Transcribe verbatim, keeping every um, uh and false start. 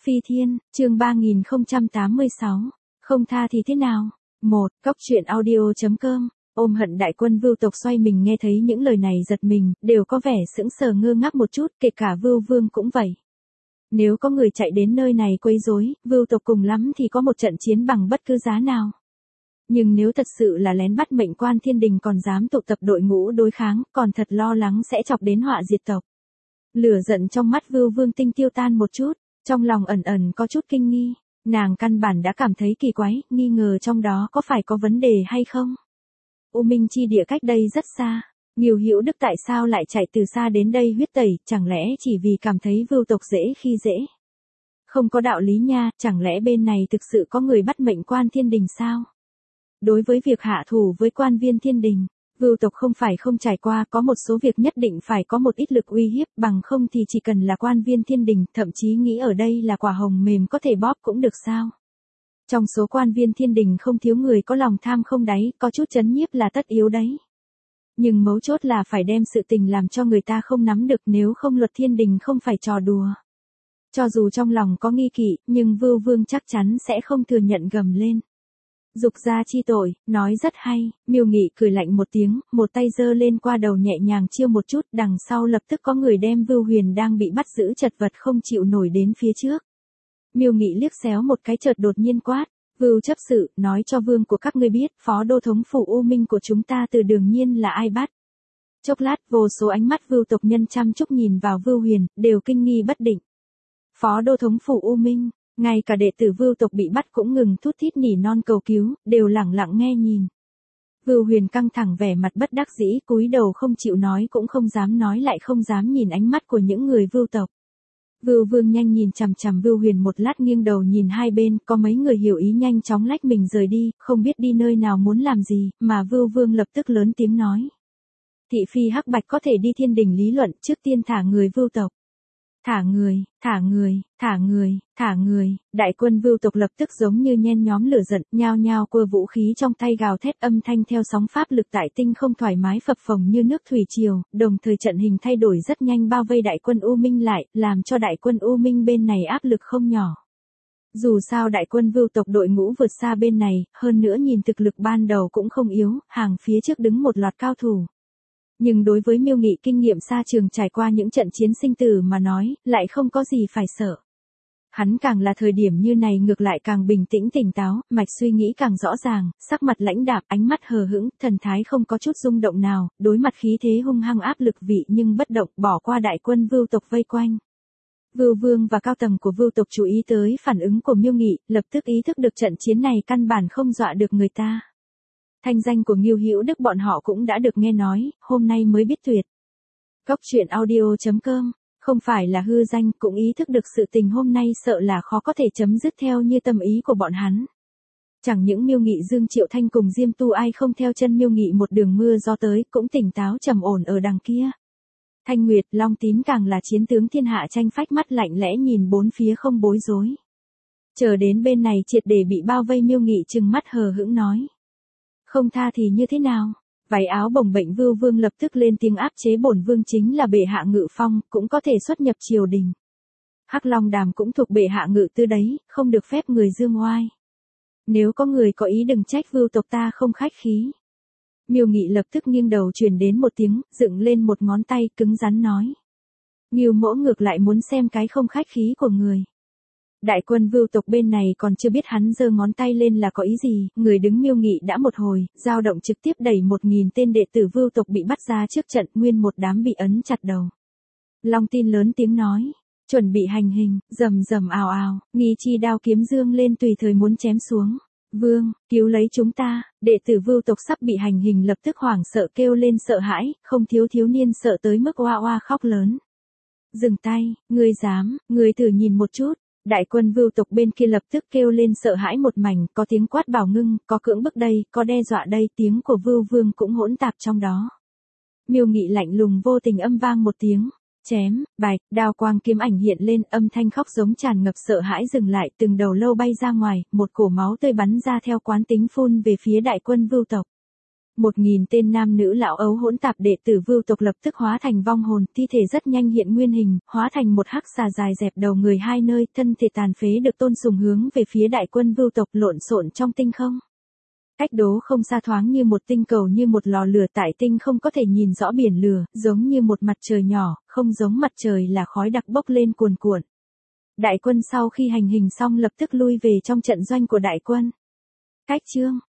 Phi Thiên, chương ba nghìn không trăm tám mươi sáu, không tha thì thế nào? một. Cóc truyện audio.com, ôm hận đại quân Vưu tộc xoay mình nghe thấy những lời này giật mình, đều có vẻ sững sờ ngơ ngác một chút, kể cả Vưu Vương cũng vậy. Nếu có người chạy đến nơi này quấy rối, Vưu tộc cùng lắm thì có một trận chiến bằng bất cứ giá nào. Nhưng nếu thật sự là lén bắt mệnh quan thiên đình còn dám tụ tập đội ngũ đối kháng, còn thật lo lắng sẽ chọc đến họa diệt tộc. Lửa giận trong mắt Vưu Vương Tinh tiêu tan một chút, trong lòng ẩn ẩn có chút kinh nghi, nàng căn bản đã cảm thấy kỳ quái, nghi ngờ trong đó có phải có vấn đề hay không. U Minh chi địa cách đây rất xa, Ngưu Hữu Đức tại sao lại chạy từ xa đến đây huyết tẩy, chẳng lẽ chỉ vì cảm thấy Vưu tộc dễ khi dễ? Không có đạo lý nha, chẳng lẽ bên này thực sự có người bắt mệnh quan thiên đình sao? Đối với việc hạ thủ với quan viên thiên đình, Vưu tộc không phải không trải qua, có một số việc nhất định phải có một ít lực uy hiếp, bằng không thì chỉ cần là quan viên thiên đình, thậm chí nghĩ ở đây là quả hồng mềm có thể bóp cũng được sao. Trong số quan viên thiên đình không thiếu người có lòng tham không đáy, có chút chấn nhiếp là tất yếu đấy. Nhưng mấu chốt là phải đem sự tình làm cho người ta không nắm được, nếu không luật thiên đình không phải trò đùa. Cho dù trong lòng có nghi kỵ, nhưng Vưu Vương chắc chắn sẽ không thừa nhận, gầm lên. Dục gia chi tội, nói rất hay. Miêu Nghị cười lạnh một tiếng, một tay giơ lên qua đầu nhẹ nhàng chiêu một chút, đằng sau lập tức có người đem Vưu Huyền đang bị bắt giữ chật vật không chịu nổi đến phía trước. Miêu Nghị liếc xéo một cái chợt đột nhiên quát, Vưu chấp sự, nói cho vương của các ngươi biết, phó đô thống phủ U Minh của chúng ta từ Đường Nhiên là ai bắt. Chốc lát, vô số ánh mắt Vưu tộc nhân chăm chúc nhìn vào Vưu Huyền, đều kinh nghi bất định. Phó đô thống phủ U Minh. Ngay cả đệ tử Vưu tộc bị bắt cũng ngừng thút thít nỉ non cầu cứu, đều lẳng lặng nghe nhìn. Vưu Huyền căng thẳng vẻ mặt bất đắc dĩ, cúi đầu không chịu nói cũng không dám nói, lại không dám nhìn ánh mắt của những người Vưu tộc. Vưu Vương nhanh nhìn chằm chằm Vưu Huyền một lát, nghiêng đầu nhìn hai bên, có mấy người hiểu ý nhanh chóng lách mình rời đi, không biết đi nơi nào muốn làm gì, mà Vưu Vương lập tức lớn tiếng nói. Thị phi hắc bạch có thể đi thiên đình lý luận, trước tiên thả người Vưu tộc. Thả người, thả người, thả người, thả người, đại quân Vưu tộc lập tức giống như nhen nhóm lửa giận, nhao nhao quơ vũ khí trong tay gào thét, âm thanh theo sóng pháp lực tại tinh không thoải mái phập phồng như nước thủy triều, đồng thời trận hình thay đổi rất nhanh, bao vây đại quân U Minh lại, làm cho đại quân U Minh bên này áp lực không nhỏ. Dù sao đại quân Vưu tộc đội ngũ vượt xa bên này, hơn nữa nhìn thực lực ban đầu cũng không yếu, hàng phía trước đứng một loạt cao thủ. Nhưng đối với Miêu Nghị kinh nghiệm xa trường trải qua những trận chiến sinh tử mà nói, lại không có gì phải sợ. Hắn càng là thời điểm như này ngược lại càng bình tĩnh tỉnh táo, mạch suy nghĩ càng rõ ràng, sắc mặt lãnh đạm, ánh mắt hờ hững, thần thái không có chút rung động nào, đối mặt khí thế hung hăng áp lực vị nhưng bất động, bỏ qua đại quân Vưu tộc vây quanh. Vưu Vương và cao tầng của Vưu tộc chú ý tới phản ứng của Miêu Nghị, lập tức ý thức được trận chiến này căn bản không dọa được người ta. Thanh danh của Ngưu Hữu Đức bọn họ cũng đã được nghe nói, hôm nay mới biết tuyệt. Cóc truyện audio.com, không phải là hư danh, cũng ý thức được sự tình hôm nay sợ là khó có thể chấm dứt theo như tâm ý của bọn hắn. Chẳng những Miêu Nghị, Dương Triệu Thanh cùng Diêm Tu ai không theo chân Miêu Nghị một đường mưa gió tới, cũng tỉnh táo trầm ổn ở đằng kia. Thanh Nguyệt, Long Tín càng là chiến tướng thiên hạ tranh phách, mắt lạnh lẽ nhìn bốn phía không bối rối. Chờ đến bên này triệt để bị bao vây, Miêu Nghị trừng mắt hờ hững nói. Không tha thì như thế nào? Váy áo bồng bềnh Vưu Vương lập tức lên tiếng áp chế, bổn vương chính là bệ hạ ngự phong, cũng có thể xuất nhập triều đình. Hắc Long Đàm cũng thuộc bệ hạ ngự tư đấy, không được phép người dương oai. Nếu có người có ý đừng trách Vưu tộc ta không khách khí. Miêu Nghị lập tức nghiêng đầu truyền đến một tiếng, dựng lên một ngón tay, cứng rắn nói. Ngưu mỗ ngược lại muốn xem cái không khách khí của người. Đại quân Vưu tộc bên này còn chưa biết hắn giơ ngón tay lên là có ý gì, người đứng Miêu Nghị đã một hồi, dao động trực tiếp đẩy một nghìn tên đệ tử Vưu tộc bị bắt ra trước trận, nguyên một đám bị ấn chặt đầu. Long Tin lớn tiếng nói, chuẩn bị hành hình, rầm rầm ào ào, nghi chi đao kiếm dương lên tùy thời muốn chém xuống. Vương, cứu lấy chúng ta, đệ tử Vưu tộc sắp bị hành hình lập tức hoảng sợ kêu lên sợ hãi, không thiếu thiếu niên sợ tới mức oa oa khóc lớn. Dừng tay, ngươi dám, ngươi thử nhìn một chút. Đại quân Vưu tộc bên kia lập tức kêu lên sợ hãi một mảnh, có tiếng quát bảo ngưng, có cưỡng bức đây, có đe dọa đây, tiếng của Vưu Vương cũng hỗn tạp trong đó. Miêu Nghị lạnh lùng vô tình âm vang một tiếng, chém, bạch, đao quang kiếm ảnh hiện lên, âm thanh khóc giống tràn ngập sợ hãi dừng lại, từng đầu lâu bay ra ngoài, một cổ máu tươi bắn ra theo quán tính phun về phía đại quân Vưu tộc. Một nghìn tên nam nữ lão ấu hỗn tạp đệ tử Vưu tộc lập tức hóa thành vong hồn, thi thể rất nhanh hiện nguyên hình, hóa thành một hắc xà dài dẹp đầu người hai nơi, thân thể tàn phế được tôn sùng hướng về phía đại quân Vưu tộc lộn xộn trong tinh không. Cách đố không xa thoáng như một tinh cầu như một lò lửa tại tinh không có thể nhìn rõ biển lửa, giống như một mặt trời nhỏ, không giống mặt trời là khói đặc bốc lên cuồn cuộn. Đại quân sau khi hành hình xong lập tức lui về trong trận doanh của đại quân. Cách chương